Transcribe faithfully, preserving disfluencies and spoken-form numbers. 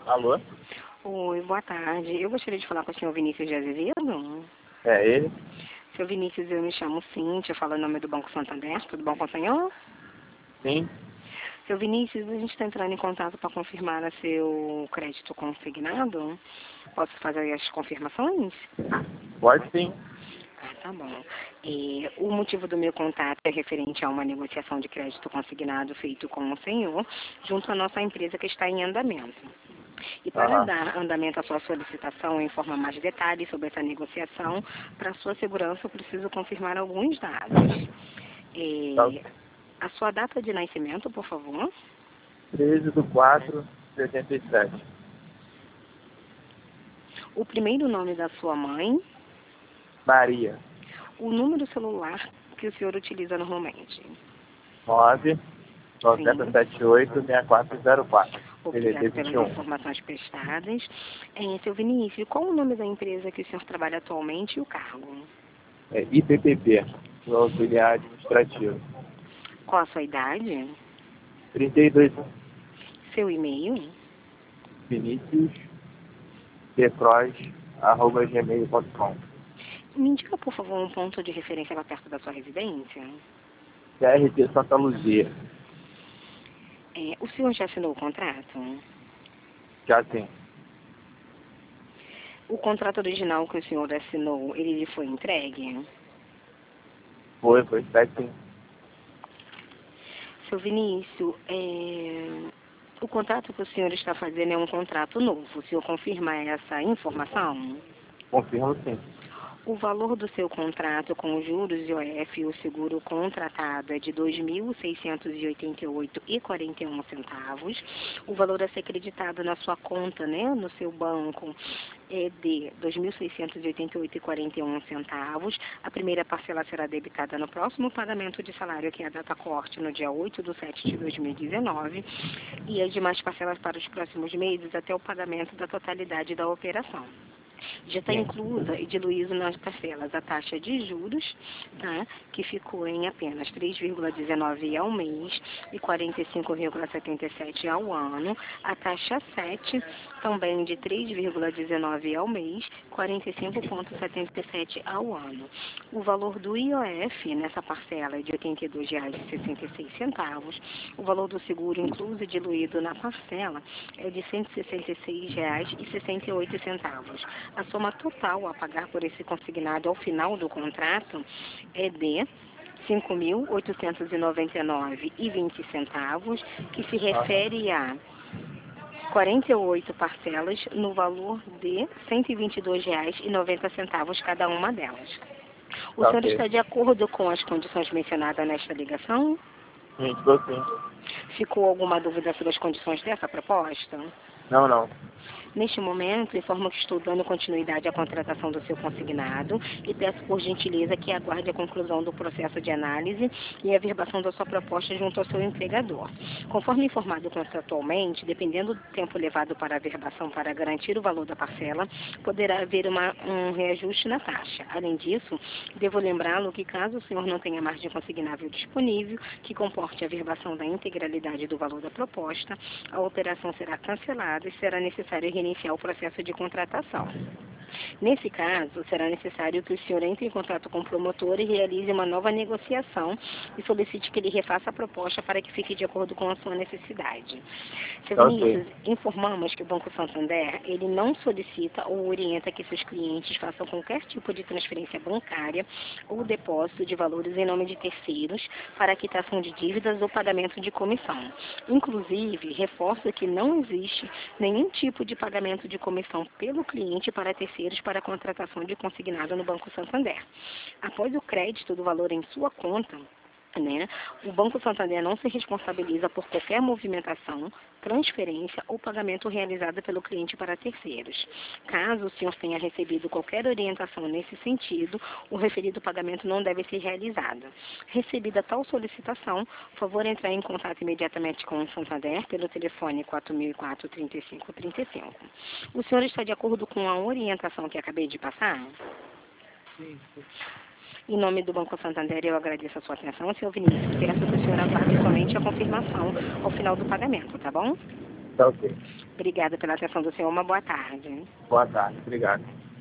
Alô? Oi, boa tarde. Eu gostaria de falar com o senhor Vinícius de Azevedo. É ele? Senhor Vinícius, eu me chamo Cíntia, falo em nome do Banco Santander. Tudo bom com o senhor? Sim. Seu Vinícius, a gente está entrando em contato para confirmar seu crédito consignado. Posso fazer as confirmações? Pode sim. Ah, tá bom. É, o motivo do meu contato é referente a uma negociação de crédito consignado feito com o senhor, junto à nossa empresa que está em andamento. E para Aham. dar andamento à sua solicitação e informar mais detalhes sobre essa negociação, para sua segurança eu preciso confirmar alguns dados. Tá. É, a sua data de nascimento, por favor. treze de quatro de oitenta e sete. O primeiro nome da sua mãe. Maria. O número celular que o senhor utiliza normalmente. nove nove sete oito seis quatro zero quatro. Obrigada pelas vinte e um. informações prestadas. É, seu Vinícius, qual o nome da empresa que o senhor trabalha atualmente e o cargo? É I P P P, o auxiliar administrativo. Qual a sua idade? trinta e dois anos. Seu e-mail? Vinícius Decroz, arroba gmail ponto com. Me indica, por favor, um ponto de referência lá perto da sua residência. C R T Santa Luzia. É, o senhor já assinou o contrato? Já tem. O contrato original que o senhor assinou, ele lhe foi entregue? Foi, foi certo sim. Seu Vinícius, é, o contrato que o senhor está fazendo é um contrato novo. O senhor confirma essa informação? Confirmo sim. O valor do seu contrato com os juros I O F e o seguro contratado é de dois mil seiscentos e oitenta e oito reais e quarenta e um centavos. O valor a ser acreditado na sua conta, né, no seu banco, é de dois mil seiscentos e oitenta e oito reais e quarenta e um centavos. A primeira parcela será debitada no próximo pagamento de salário, que é a data corte, no dia oito de setembro de dois mil e dezenove. E as demais parcelas para os próximos meses até o pagamento da totalidade da operação. Já está inclusa e diluído nas parcelas a taxa de juros, tá, que ficou em apenas três vírgula dezenove ao mês e quarenta e cinco vírgula setenta e sete ao ano. A taxa sete também de três vírgula dezenove ao mês, quarenta e cinco vírgula setenta e sete ao ano. O valor do I O F nessa parcela é de oitenta e dois reais e sessenta e seis centavos. O valor do seguro incluso e diluído na parcela é de cento e sessenta e seis reais e sessenta e oito centavos. A soma total a pagar por esse consignado ao final do contrato é de cinco mil oitocentos e noventa e nove reais e vinte centavos, que se refere a quarenta e oito parcelas no valor de cento e vinte e dois reais e noventa centavos cada uma delas. O Tá, senhor ok. está de acordo com as condições mencionadas nesta ligação? Sim, estou sim. Ficou alguma dúvida sobre as condições dessa proposta? Não, não. Neste momento, informo que estou dando continuidade à contratação do seu consignado e peço por gentileza que aguarde a conclusão do processo de análise e a verbação da sua proposta junto ao seu empregador. Conforme informado contratualmente, dependendo do tempo levado para a verbação para garantir o valor da parcela, poderá haver uma, um reajuste na taxa. Além disso, devo lembrá-lo que caso o senhor não tenha margem consignável disponível, que comporte a verbação da integralidade do valor da proposta, a operação será cancelada e será necessário reiniciar o processo de contratação. Nesse caso, será necessário que o senhor entre em contato com o promotor e realize uma nova negociação e solicite que ele refaça a proposta para que fique de acordo com a sua necessidade. Seu Tá, Vinícius, ok. informamos que o Banco Santander, ele não solicita ou orienta que seus clientes façam qualquer tipo de transferência bancária ou depósito de valores em nome de terceiros para quitação de dívidas ou pagamento de comissão. Inclusive, reforço que não existe nenhum tipo de pagamento de comissão pelo cliente para terceiros para a contratação de consignado no Banco Santander. Após o crédito do valor em sua conta, né, o Banco Santander não se responsabiliza por qualquer movimentação, transferência ou pagamento realizado pelo cliente para terceiros. Caso o senhor tenha recebido qualquer orientação nesse sentido, o referido pagamento não deve ser realizado. Recebida tal solicitação, por favor entrar em contato imediatamente com o Santander pelo telefone quatro mil e quatro, trinta e cinco, trinta e cinco. O senhor está de acordo com a orientação que acabei de passar? Sim, sim. Em nome do Banco Santander, eu agradeço a sua atenção, senhor Vinícius. Peço que o senhor aguarde somente a confirmação ao final do pagamento, tá bom? Tá ok. Obrigada pela atenção do senhor. Uma boa tarde. Boa tarde. Obrigado.